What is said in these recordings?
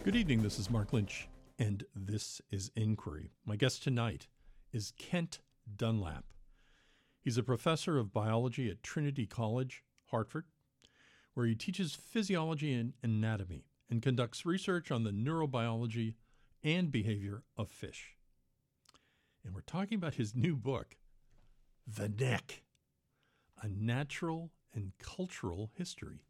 Good evening, this is Mark Lynch, and this is Inquiry. My guest tonight is Kent Dunlap. He's a professor of biology at Trinity College, Hartford, where he teaches physiology and anatomy and conducts research on the neurobiology and behavior of fish. And we're talking about his new book, The Neck, A Natural and Cultural History.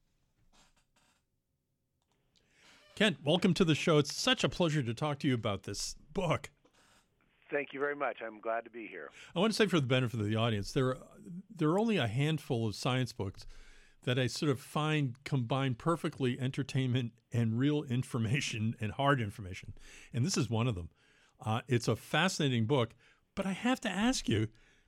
Kent, welcome to the show. It's such a pleasure to talk to you about this book. Thank you very much. I'm glad to be here. I want to say, for the benefit of the audience, there are only a handful of science books that I sort of find combine perfectly entertainment and real information and hard information. And this is one of them. It's a fascinating book, but I have to ask you,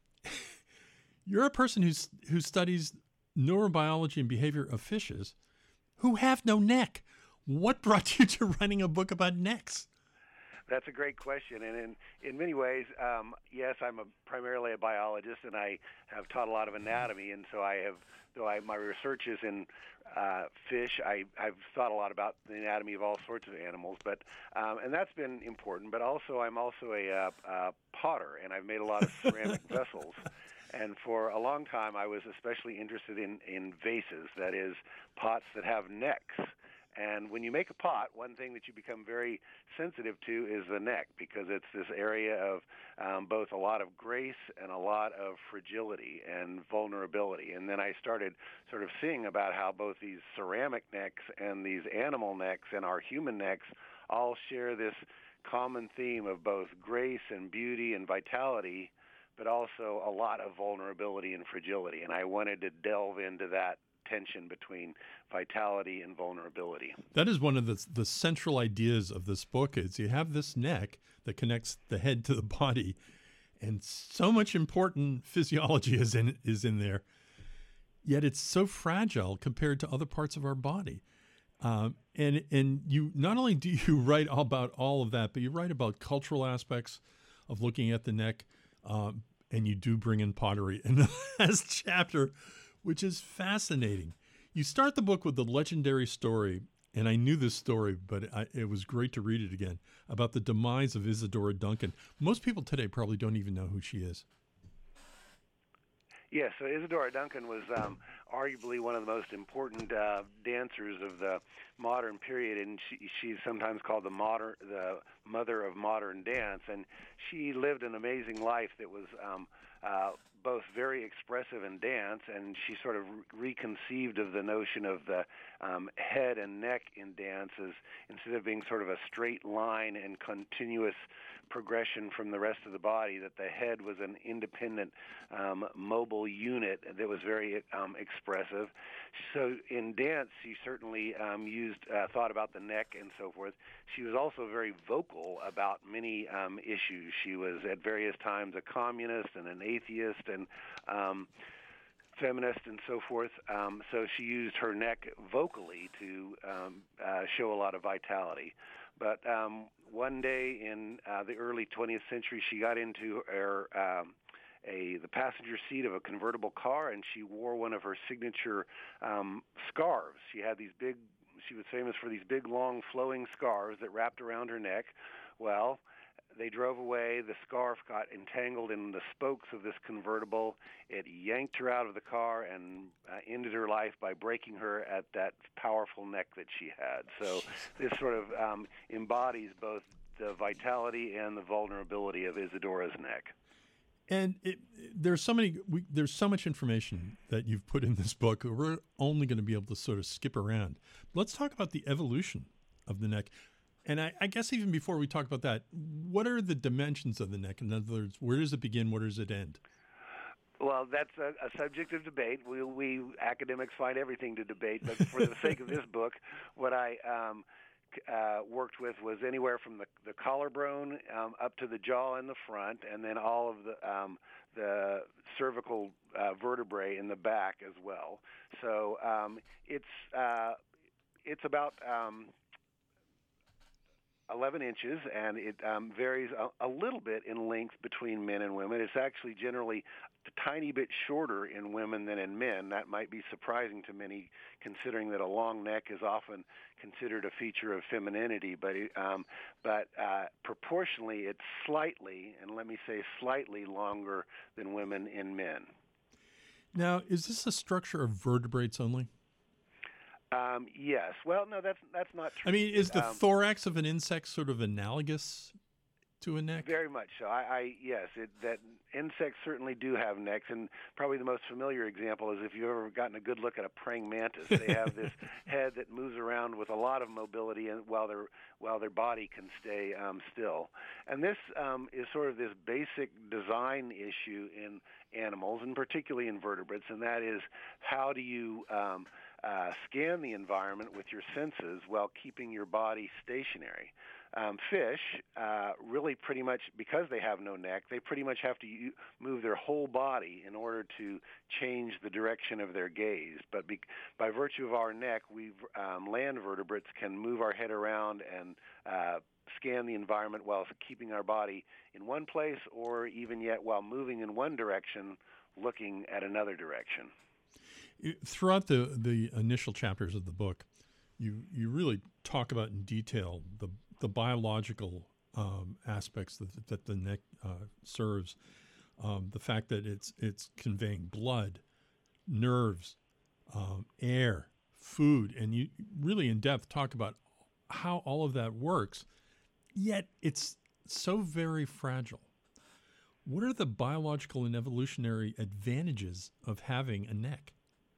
you're a person who studies neurobiology and behavior of fishes who have no neck. What brought you to writing a book about necks? That's a great question, and in many ways, yes, I'm primarily a biologist, and I have taught a lot of anatomy, and so my research is in fish. I've thought a lot about the anatomy of all sorts of animals, but and that's been important. But also, I'm also a potter, and I've made a lot of ceramic vessels. And for a long time, I was especially interested in vases, that is, pots that have necks. And when you make a pot, one thing that you become very sensitive to is the neck, because it's this area of both a lot of grace and a lot of fragility and vulnerability. And then I started sort of seeing about how both these ceramic necks and these animal necks and our human necks all share this common theme of both grace and beauty and vitality, but also a lot of vulnerability and fragility. And I wanted to delve into that tension between vitality and vulnerability. That is one of the central ideas of this book. Is you have this neck that connects the head to the body, and so much important physiology is in there. Yet it's so fragile compared to other parts of our body. And you not only do you write about all of that, but you write about cultural aspects of looking at the neck, and you do bring in pottery in the last chapter, which is fascinating. You start the book with the legendary story, and I knew this story, but it was great to read it again, about the demise of Isadora Duncan. Most people today probably don't even know who she is. Yes, so Isadora Duncan was arguably one of the most important dancers of the modern period, and she's sometimes called the mother of modern dance. And she lived an amazing life that was both very expressive in dance, and she sort of reconceived of the notion of the head and neck in dance as, instead of being sort of a straight line and continuous progression from the rest of the body, that the head was an independent, mobile unit that was very expressive. So in dance, she certainly thought about the neck and so forth. She was also very vocal about many issues. She was at various times a communist and an atheist and feminist and so forth. So she used her neck vocally to show a lot of vitality. But one day in the early 20th century, she got into the passenger seat of a convertible car, and she wore one of her signature scarves. She was famous for these big, long, flowing scarves that wrapped around her neck. Well, they drove away. The scarf got entangled in the spokes of this convertible. It yanked her out of the car and ended her life by breaking her at that powerful neck that she had. So this sort of embodies both the vitality and the vulnerability of Isadora's neck. And there's so much information that you've put in this book. We're only going to be able to sort of skip around. Let's talk about the evolution of the neck. And I guess even before we talk about that, what are the dimensions of the neck? In other words, where does it begin? Where does it end? Well, that's a subject of debate. We academics find everything to debate. But for the sake of this book, what I worked with was anywhere from the collarbone up to the jaw in the front, and then all of the cervical vertebrae in the back as well. So it's about 11 inches, and it varies a little bit in length between men and women. It's actually generally a tiny bit shorter in women than in men. That might be surprising to many, considering that a long neck is often considered a feature of femininity. But proportionally, it's slightly, and let me say slightly, longer than women in men. Now, is this a structure of vertebrates only? Yes. Well, no, that's not true. I mean, is the thorax of an insect sort of analogous to a neck? Very much so. Yes, that insects certainly do have necks, and probably the most familiar example is if you've ever gotten a good look at a praying mantis. They have this head that moves around with a lot of mobility, and while their body can stay still. And this is sort of this basic design issue in animals, and particularly in vertebrates, and that is how do you scan the environment with your senses while keeping your body stationary. Fish really pretty much, because they have no neck, they pretty much have to move their whole body in order to change the direction of their gaze. But by virtue of our neck, land vertebrates can move our head around and scan the environment while keeping our body in one place, or even yet while moving in one direction, looking at another direction. Throughout the initial chapters of the book, you really talk about in detail the biological aspects that the neck serves, the fact that it's conveying blood, nerves, air, food, and you really in depth talk about how all of that works, yet it's so very fragile. What are the biological and evolutionary advantages of having a neck?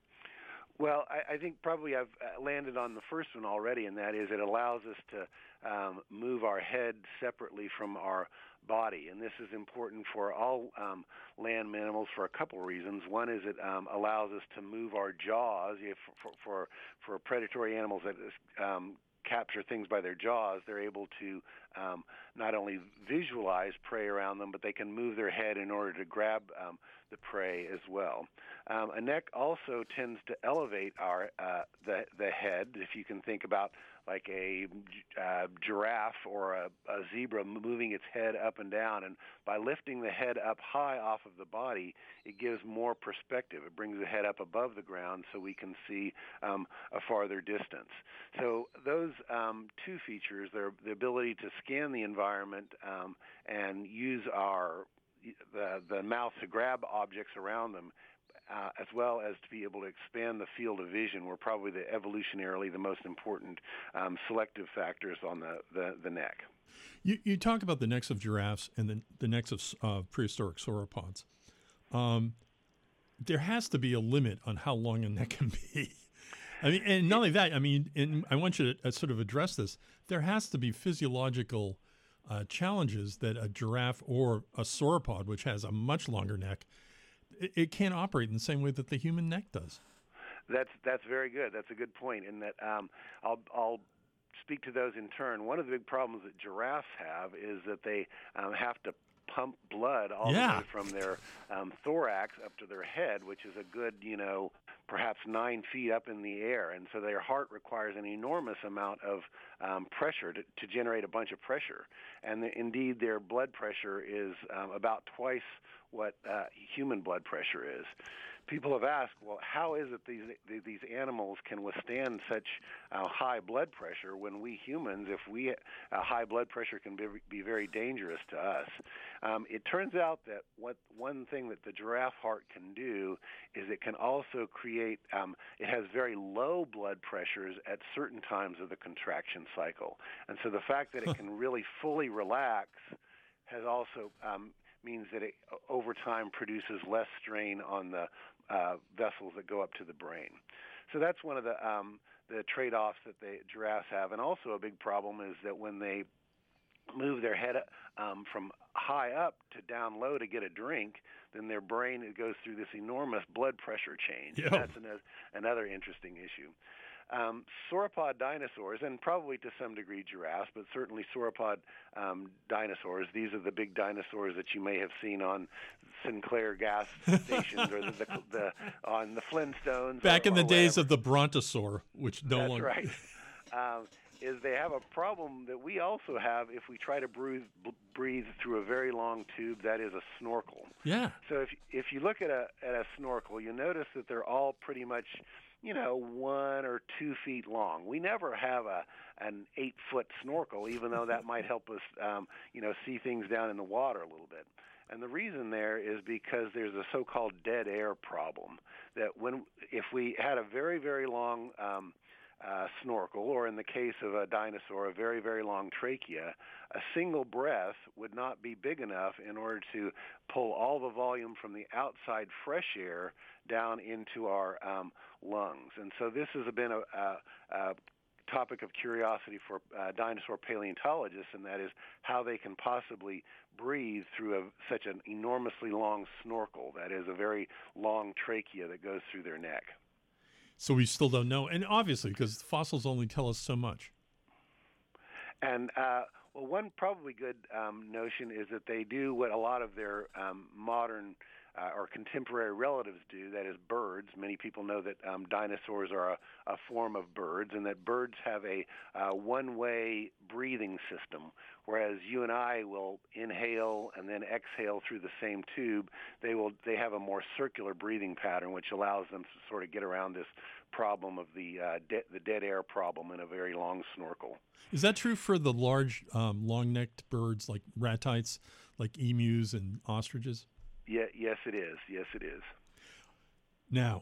Well, I think probably I've landed on the first one already, and that is it allows us to move our head separately from our body. And this is important for all land mammals for a couple reasons. One is it allows us to move our jaws. For predatory animals that capture things by their jaws, they're able to not only visualize prey around them, but they can move their head in order to grab the prey as well. A neck also tends to elevate the head. If you can think about like a giraffe or a zebra moving its head up and down, and by lifting the head up high off of the body, it gives more perspective. It brings the head up above the ground so we can see a farther distance. So those two features, the ability to scan the environment and use the mouth to grab objects around them, as well as to be able to expand the field of vision, were probably evolutionarily the most important selective factors on the neck. You talk about the necks of giraffes and the necks of prehistoric sauropods. There has to be a limit on how long a neck can be. I mean, and not only that, I mean, and I want you to sort of address this. There has to be physiological challenges that a giraffe or a sauropod, which has a much longer neck, it can't operate in the same way that the human neck does. That's very good. That's a good point. In that, I'll speak to those in turn. One of the big problems that giraffes have is that they have to pump blood all the way from their thorax up to their head, which is a good, perhaps 9 feet up in the air. And so their heart requires an enormous amount of pressure to generate a bunch of pressure. And indeed, their blood pressure is about twice what human blood pressure is. People have asked, well, how is it these animals can withstand such high blood pressure when we humans, if we high blood pressure can be very dangerous to us? It turns out that one thing that the giraffe heart can do is it can also create, it has very low blood pressures at certain times of the contraction cycle. And so the fact that it can really fully relax has also means that it over time produces less strain on the vessels that go up to the brain. So that's one of the trade-offs that the giraffes have. And also a big problem is that when they move their head from high up to down low to get a drink, then their brain goes through this enormous blood pressure change. Yep. And that's another interesting issue. Sauropod dinosaurs, and probably to some degree giraffes, but certainly sauropod dinosaurs, these are the big dinosaurs that you may have seen on Sinclair gas stations or on the Flintstones. Back in the days of the brontosaur, which no That's longer... right. is they have a problem that we also have if we try to breathe through a very long tube. That is a snorkel. Yeah. So if you look at a snorkel, you notice that they're all pretty much, 1 or 2 feet long. We never have an 8-foot snorkel, even though that might help us, see things down in the water a little bit. And the reason there is because there's a so-called dead air problem. That if we had a very, very long snorkel, or in the case of a dinosaur, a very, very long trachea, a single breath would not be big enough in order to pull all the volume from the outside fresh air down into our lungs. And so this has been a topic of curiosity for dinosaur paleontologists, and that is how they can possibly breathe through such an enormously long snorkel. That is a very long trachea that goes through their neck. So we still don't know, and obviously because fossils only tell us so much. And one probably good notion is that they do what a lot of their modern or contemporary relatives do, that is birds. Many people know that dinosaurs are a form of birds, and that birds have a one-way breathing system, whereas you and I will inhale and then exhale through the same tube. They have a more circular breathing pattern, which allows them to sort of get around this problem of the dead air problem in a very long snorkel. Is that true for the large, long-necked birds like ratites, like emus and ostriches? Yeah, yes, it is. Yes, it is. Now,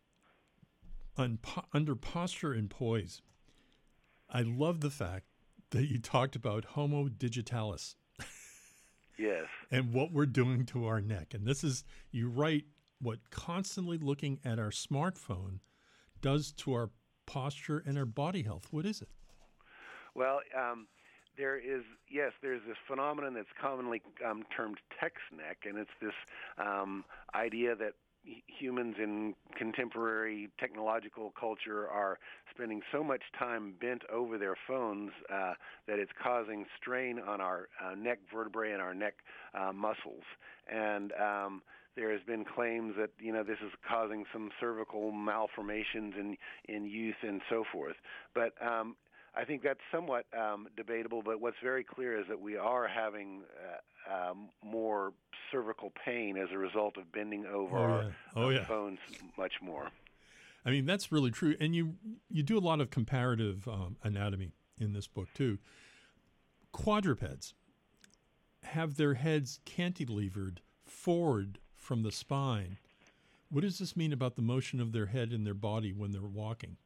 under posture and poise, I love the fact that you talked about Homo digitalis. Yes. And what we're doing to our neck. And this is, you write, what constantly looking at our smartphone does to our posture and our body health. What is it? Well, there's this phenomenon that's commonly termed text neck, and it's this idea that humans in contemporary technological culture are spending so much time bent over their phones that it's causing strain on our neck vertebrae and our neck muscles. And there has been claims that this is causing some cervical malformations in youth and so forth. But I think that's somewhat debatable, but what's very clear is that we are having more cervical pain as a result of bending over our phones much more. I mean, that's really true. And you do a lot of comparative anatomy in this book, too. Quadrupeds have their heads cantilevered forward from the spine. What does this mean about the motion of their head and their body when they're walking?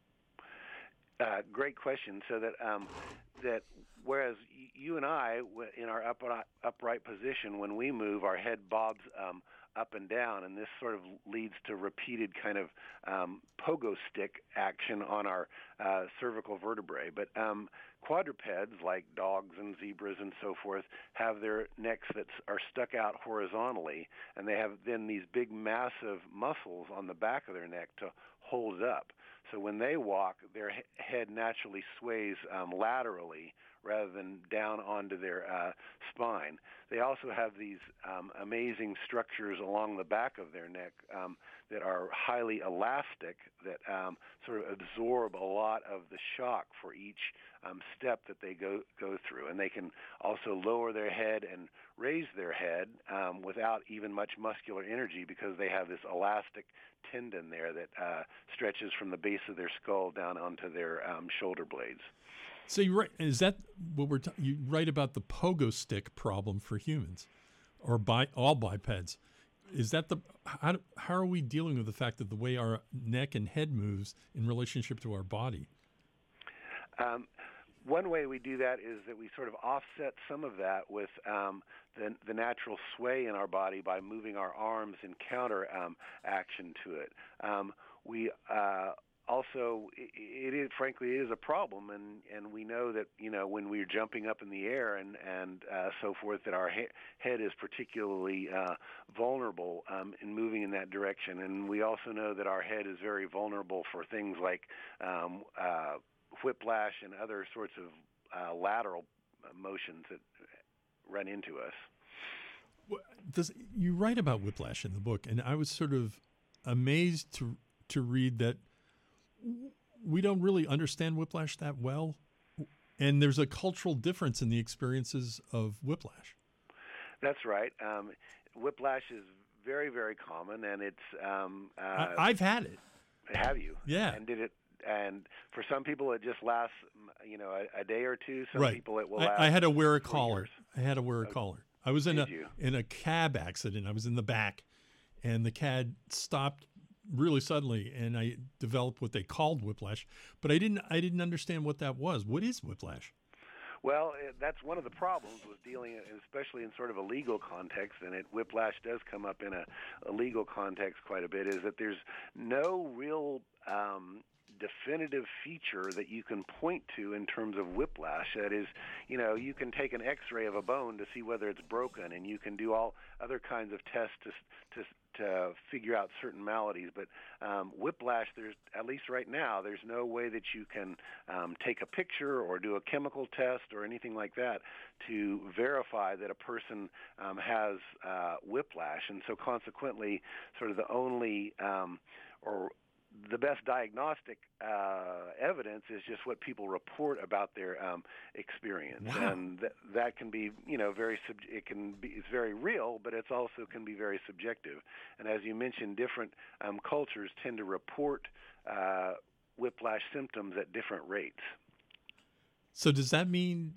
Great question. So that whereas you and I, in our upright position, when we move, our head bobs up and down, and this sort of leads to repeated kind of pogo stick action on our cervical vertebrae. But quadrupeds, like dogs and zebras and so forth, have their necks that are stuck out horizontally, and they have then these big, massive muscles on the back of their neck to hold it up. So when they walk, their head naturally sways laterally rather than down onto their spine. They also have these amazing structures along the back of their neck that are highly elastic, that sort of absorb a lot of the shock for each step that they go through. And they can also lower their head and raise their head without even much muscular energy, because they have this elastic tendon there that stretches from the base of their skull down onto their shoulder blades. So you write, is that what you write about the pogo stick problem for humans, or all bipeds? Is that how are we dealing with the fact that the way our neck and head moves in relationship to our body? One way we do that is that we sort of offset some of that with the natural sway in our body by moving our arms in counter action to it. We also, it is frankly a problem, and we know that when we're jumping up in the air and so forth, that our head is particularly vulnerable in moving in that direction. And we also know that our head is very vulnerable for things like whiplash and other sorts of lateral motions that run into us. You write about whiplash in the book, and I was sort of amazed to read that we don't really understand whiplash that well. And there's a cultural difference in the experiences of whiplash. That's right. Whiplash is very, very common, and it's. I've had it. Have you? Yeah. And did it? And for some people, it just lasts, a day or two. Some Right. people, it will last. I had to wear a 4 collar. years. I had to wear a collar. I was in you? a cab accident. I was in the back, and the cab stopped really suddenly, and I developed what they called whiplash. But I didn't understand what that was. What is whiplash? Well, that's one of the problems with dealing, especially in sort of a legal context, and whiplash does come up in a legal context quite a bit, is that there's no real definitive feature that you can point to in terms of whiplash. That is, you can take an X-ray of a bone to see whether it's broken, and you can do all other kinds of tests to figure out certain maladies. But whiplash, there's, at least right now, there's no way that you can take a picture or do a chemical test or anything like that to verify that a person has whiplash. And so consequently, sort of the only or the best diagnostic evidence is just what people report about their experience. Wow. And that can be, it's very real, but it's also can be very subjective. And as you mentioned, different cultures tend to report whiplash symptoms at different rates. So does that mean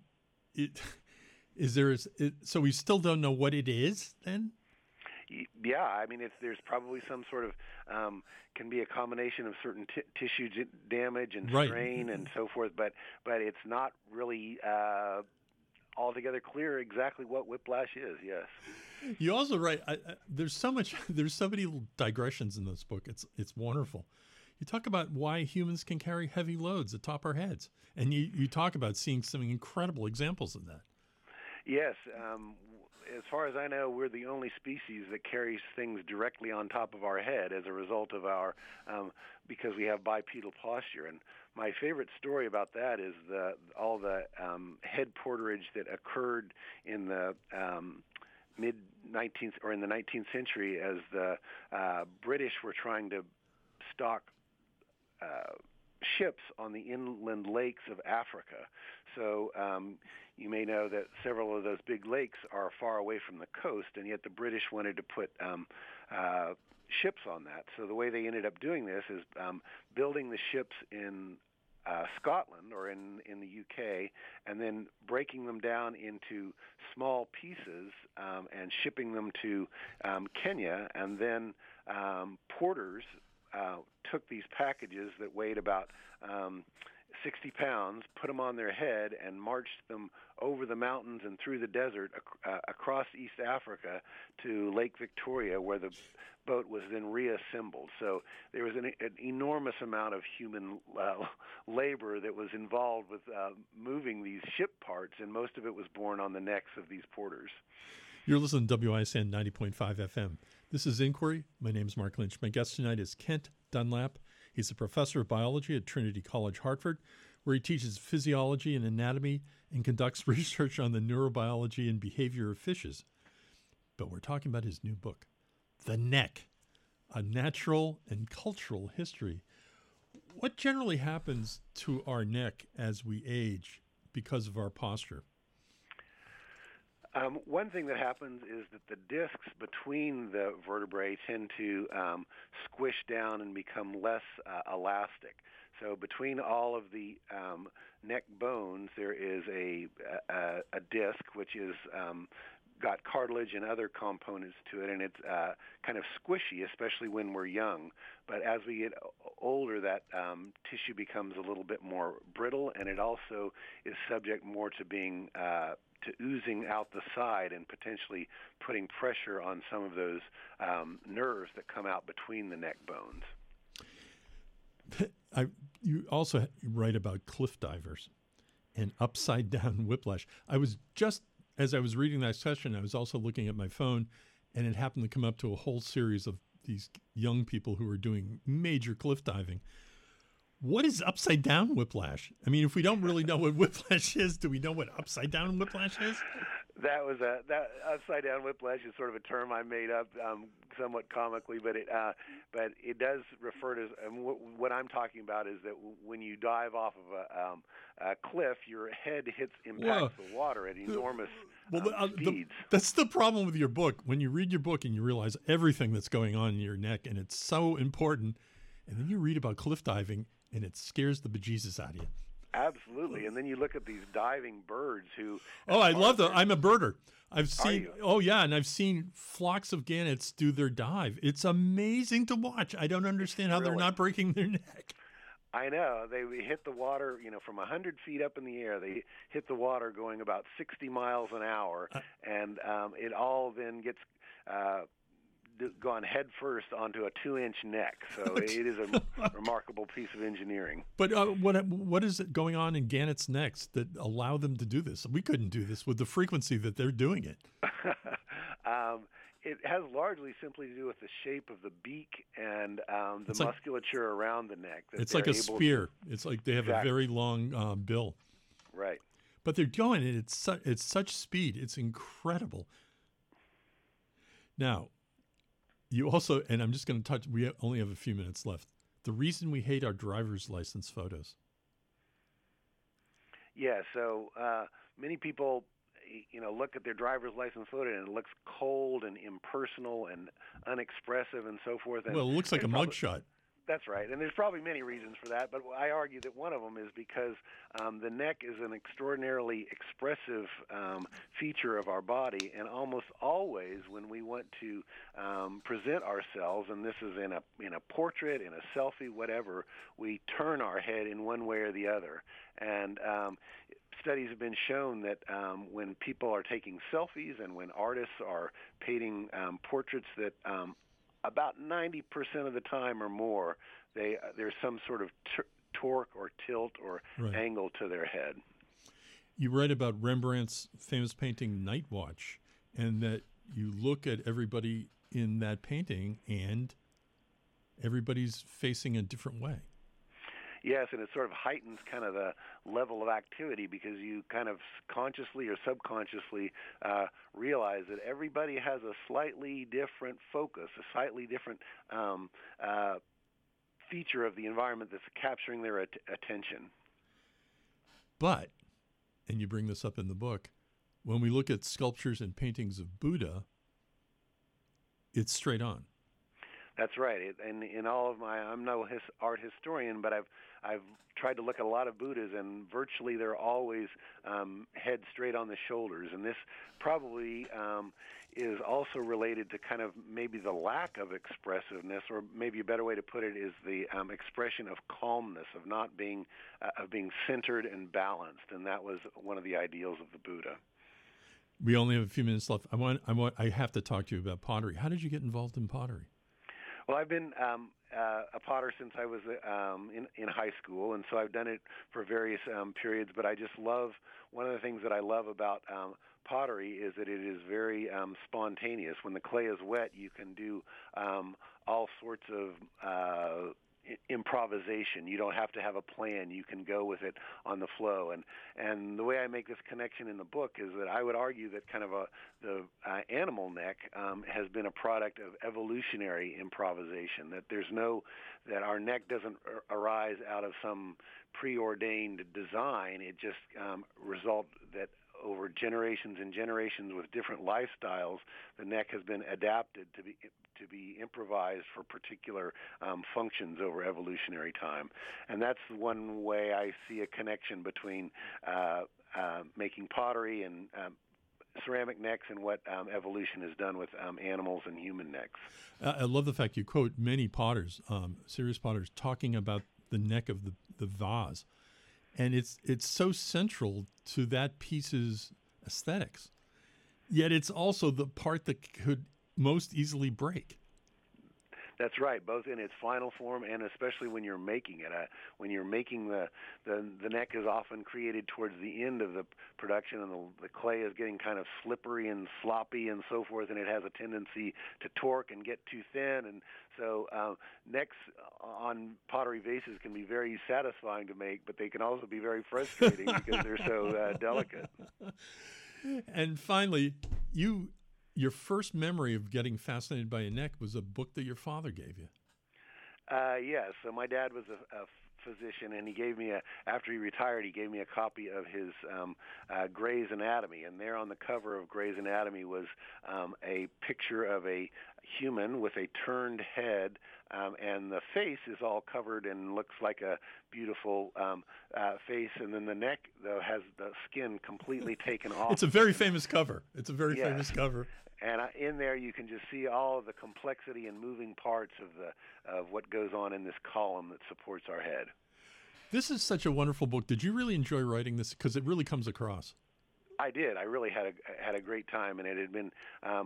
so we still don't know what it is then? Yeah, I mean, there's probably some sort of can be a combination of certain tissue damage and Right. strain and so forth, but it's not really altogether clear exactly what whiplash is. Yes. You also write. There's so many digressions in this book. It's wonderful. You talk about why humans can carry heavy loads atop our heads, and you talk about seeing some incredible examples of that. Yes. As far as I know, we're the only species that carries things directly on top of our head as a result of our, because we have bipedal posture. And my favorite story about that is all the head porterage that occurred in the mid-19th or in the 19th century as the British were trying to stock ships on the inland lakes of Africa. So you may know that several of those big lakes are far away from the coast, and yet the British wanted to put ships on that. So the way they ended up doing this is building the ships in Scotland or in the UK, and then breaking them down into small pieces and shipping them to Kenya, and then porters took these packages that weighed about 60 pounds, put them on their head, and marched them over the mountains and through the desert across East Africa to Lake Victoria, where the boat was then reassembled. So there was an enormous amount of human labor that was involved with moving these ship parts, and most of it was borne on the necks of these porters. You're listening to WISN 90.5 FM. This is Inquiry. My name is Mark Lynch. My guest tonight is Kent Dunlap. He's a professor of biology at Trinity College, Hartford, where he teaches physiology and anatomy and conducts research on the neurobiology and behavior of fishes. But we're talking about his new book, The Neck, A Natural and Cultural History. What generally happens to our neck as we age because of our posture? One thing that happens is that the discs between the vertebrae tend to squish down and become less elastic. So between all of the neck bones, there is a disc which is got cartilage and other components to it, and it's kind of squishy, especially when we're young. But as we get older, that tissue becomes a little bit more brittle, and it also is subject more to being to oozing out the side and potentially putting pressure on some of those nerves that come out between the neck bones. You also write about cliff divers and upside down whiplash. As I was reading that session, I was also looking at my phone, and it happened to come up to a whole series of these young people who are doing major cliff diving. What is upside down whiplash? I mean, if we don't really know what whiplash is, do we know what upside down whiplash is? that upside down whiplash is sort of a term I made up somewhat comically, but it does refer to what I'm talking about is that when you dive off of a cliff, your head impacts the water at enormous speeds. That's the problem with your book. When you read your book and you realize everything that's going on in your neck, and it's so important, and then you read about cliff diving, and it scares the bejesus out of you. Absolutely, and then you look at these diving birds who. Oh, I love them. I'm a birder. I've seen. Are you? Oh yeah, and I've seen flocks of gannets do their dive. It's amazing to watch. I don't understand how they're not breaking their neck. I know. They hit the water, from 100 feet up in the air. They hit the water going about 60 miles an hour, and it all then gets gone head first onto a 2-inch neck. So it is a remarkable piece of engineering. But what is it going on in gannets' necks that allow them to do this? We couldn't do this with the frequency that they're doing it. It has largely simply to do with the shape of the beak and the musculature around the neck. It's like a spear. It's like they have a very long bill. Right. But they're going at it's such speed. It's incredible. Now, you also, and I'm just going to touch, we only have a few minutes left. The reason we hate our driver's license photos. Yeah, so many people, look at their driver's license photo and it looks cold and impersonal and unexpressive and so forth. And well, it looks like a mugshot. That's right, and there's probably many reasons for that, but I argue that one of them is because the neck is an extraordinarily expressive feature of our body, and almost always when we want to present ourselves, and this is in a portrait, in a selfie, whatever, we turn our head in one way or the other, and studies have been shown that when people are taking selfies and when artists are painting portraits that about 90% of the time or more, there's some sort of torque or tilt or angle to their head. You read about Rembrandt's famous painting Night Watch, and that you look at everybody in that painting and everybody's facing a different way. Yes, and it sort of heightens kind of the level of activity because you kind of consciously or subconsciously realize that everybody has a slightly different focus, a slightly different feature of the environment that's capturing their attention. But, and you bring this up in the book, when we look at sculptures and paintings of Buddha, it's straight on. That's right. And in all of I'm no art historian, but I've tried to look at a lot of Buddhas, and virtually they're always head straight on the shoulders. And this probably is also related to kind of maybe the lack of expressiveness, or maybe a better way to put it is the expression of calmness, of not being of being centered and balanced. And that was one of the ideals of the Buddha. We only have a few minutes left. I have to talk to you about pottery. How did you get involved in pottery? Well, I've been a potter since I was in high school, and so I've done it for various periods. But I just love, one of the things that I love about pottery is that it is very spontaneous. When the clay is wet, you can do all sorts of improvisation. You don't have to have a plan. You can go with it on the flow. And the way I make this connection in the book is that I would argue that kind of the animal neck has been a product of evolutionary improvisation. That our neck doesn't arise out of some preordained design. It just result that over generations and generations with different lifestyles, the neck has been adapted to be improvised for particular functions over evolutionary time. And that's one way I see a connection between making pottery and ceramic necks and what evolution has done with animals and human necks. I love the fact you quote many potters, serious potters, talking about the neck of the vase. And it's so central to that piece's aesthetics. Yet it's also the part that could most easily break. That's right, both in its final form and especially when you're making it. When you're making the neck is often created towards the end of the production, and the clay is getting kind of slippery and sloppy and so forth, and it has a tendency to torque and get too thin. And so necks on pottery vases can be very satisfying to make, but they can also be very frustrating because they're so delicate. And finally, your first memory of getting fascinated by a neck was a book that your father gave you. Yes. So my dad was a physician, and he gave me after he retired, he gave me a copy of his Gray's Anatomy, and there on the cover of Gray's Anatomy was a picture of a human with a turned head, and the face is all covered and looks like a beautiful face, and then the neck, though, has the skin completely taken off. It's a very famous cover. It's a very famous cover. And in there, you can just see all of the complexity and moving parts of what goes on in this column that supports our head. This is such a wonderful book. Did you really enjoy writing this? Because it really comes across. I did. I really had a great time, and it had been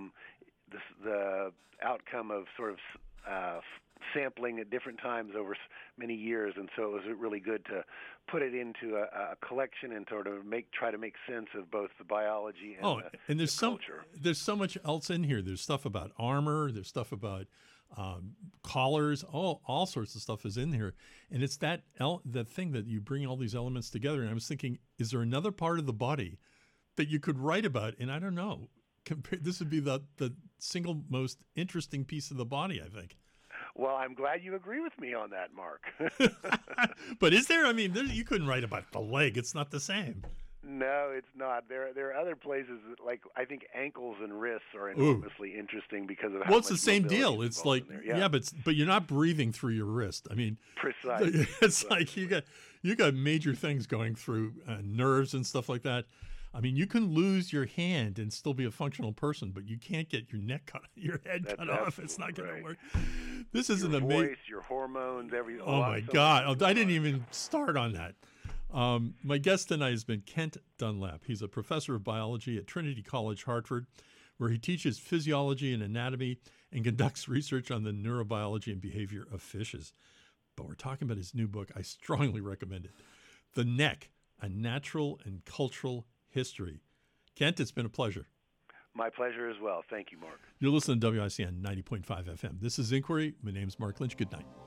the outcome of sort of sampling at different times over many years, and so it was really good to put it into a collection and sort of try to make sense of both the biology and and there's the culture. There's so much else in here. There's stuff about armor. There's stuff about collars. All sorts of stuff is in here, and it's that thing that you bring all these elements together. And I was thinking, is there another part of the body that you could write about? And I don't know. This would be the single most interesting piece of the body, I think. Well, I'm glad you agree with me on that, Mark. But is there? I mean, you couldn't write about the leg. It's not the same. No, it's not. There are other places that, like, I think ankles and wrists are enormously interesting because of how well, it's the same deal. It's like but you're not breathing through your wrist. I mean, precisely. It's like you got major things going through nerves and stuff like that. I mean, you can lose your hand and still be a functional person, but you can't get your head cut off. It's not going to work. This is an amazing. Voice, your hormones, everything. Oh my God! I didn't even start on that. My guest tonight has been Kent Dunlap. He's a professor of biology at Trinity College, Hartford, where he teaches physiology and anatomy and conducts research on the neurobiology and behavior of fishes. But we're talking about his new book. I strongly recommend it. The Neck: A Natural and Cultural History. Kent, it's been a pleasure. My pleasure as well. Thank you, Mark. You're listening to WICN 90.5 FM. This is Inquiry. My name's Mark Lynch. Good night.